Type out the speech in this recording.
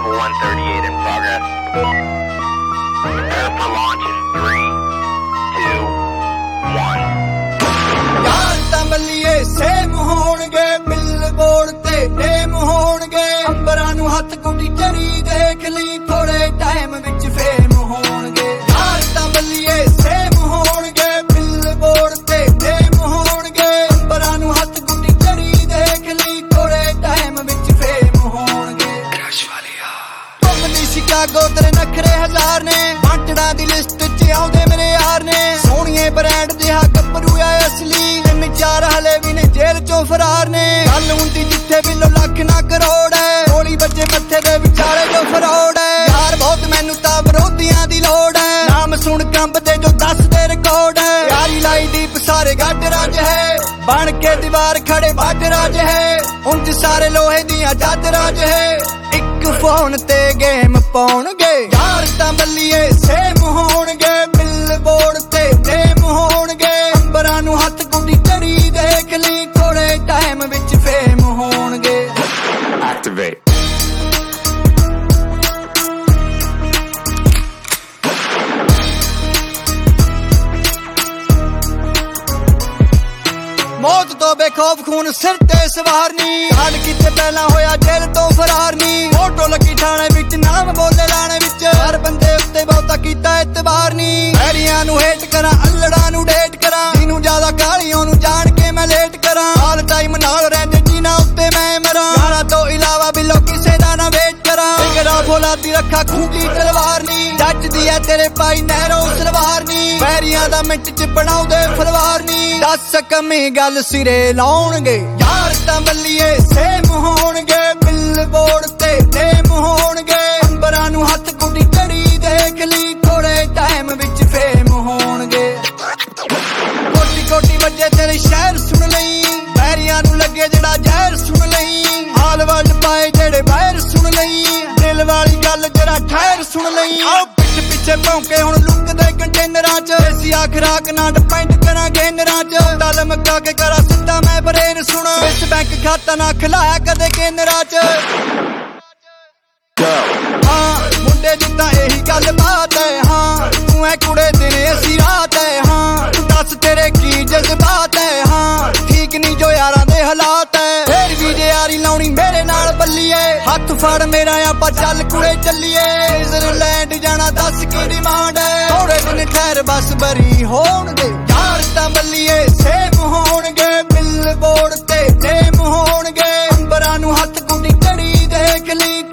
Level 138 in progress. Prepare for launch in 3, 2, 1. यार तमलिए same होणगे बिलबोर्ड ते नेम होणगे अंबरां नूं हथ गुडी चरी देख ली थोड़े टाइम विच फेम होणगे यार तमलिए सेम होणगे बिलबोर्ड ते नेम होणगे अंबरां नूं हथ गुडी चरी देख ली थोड़े टाइम विच फेम होणगे क्रश वालिया तुमनी शिकागो तेरे नखरे हजार ने बांटड़ा दी लिस्ट च आउंदे मेरे यार ने सोहणीए ब्रांड जिहा गब्बरू आ असली चार हले भी ने जेल चो फरार ने गल हुंदी जिथे बिलो लख ना करोड़ है गोली बजे मत्थे दे विचारे जो फरौड़ है यार बहुत मैनू तां विरोधियां दी लोड़ है नाम सुन कंब दे जो 10 दे रिकॉर्ड है यारी लाई डीप सारे गड्ड राज है बन के दीवार खड़े बड राज है उंज सारे लोहे दियां जद राज है एक फोन ते गेम पाउणगे यार तां बल्लीए सेम होणगे बिलबोर्ड ते नेम होणगे अंबरां नूं हथ गुडी चरी देख ली थोड़े टाइम विच फेम होणगे Activate. मौत तो बेखौफ खून सिर ते सवार नी हाल किते पहला होया जेल तो फरार नी फोटो लगी ठाणे विच नाम बोले लाणे विच हर बंदे उत्ते बहुता कीता इतबार नी हैरियां नू हेट करा अल्लड़ा नू डेट करा जिनू ज्यादा गालियों नू जान के मैं लेट करा ऑल टाइम नाल रहंदे जीना उत्ते मैं मरा गाना तो इलावा बिलो किसे दा ना वेट करा बिगड़ा फौलादी रखा खूंटी तलवार नी जज दी है तेरे पाई नहरो सलवार नी पैरियां दा मिंट च बनाउंदे फलवार नी दस कमी गल सिरे लाउणगे यार तां बल्लीए सेम होणगे बिलबोर्ड ते नेम होणगे अंबरां नूं हथ गुडी चरी देख ली थोड़े टाइम विच फेम होणगे कोटी कोटी वजे तेरे शहर सुन लई पैरियां नूं लगे जेड़ा जहर सुन लई हाल वल पाए जेड़े बाहर सुन लई दिल वाली गल जरा ठहर सुन लई आओ पिछे भौंके हुण लुकदे कंटेनरां च देसी खुराक ना डिपेंड करा गेनरां च दल मक्का के करा सिद्धा मैं ब्रेन सुन इस बैंक खाता ना खिलाया कदे केनरां च हाँ मुंडे दी तां एही गल बात है हाँ तू है कुड़े दिन असी रात है हाँ तू दस तेरे की जज्बात है हाँ ठीक नहीं जो यारां दे हालात है फिर भी जे यारी लाउणी मेरे नाल बल्लीए हथ फड़ मेरा आपा चल कुड़े चलिए स्विट्जरलैंड जाना 10 की डिमांड है थोड़े दिन ठहर बस बरी होणगे यार तां बल्लीए सेम होणगे बिलबोर्ड ते नेम होणगे अंबरां नूं हथ गुडी चढ़ी देख ली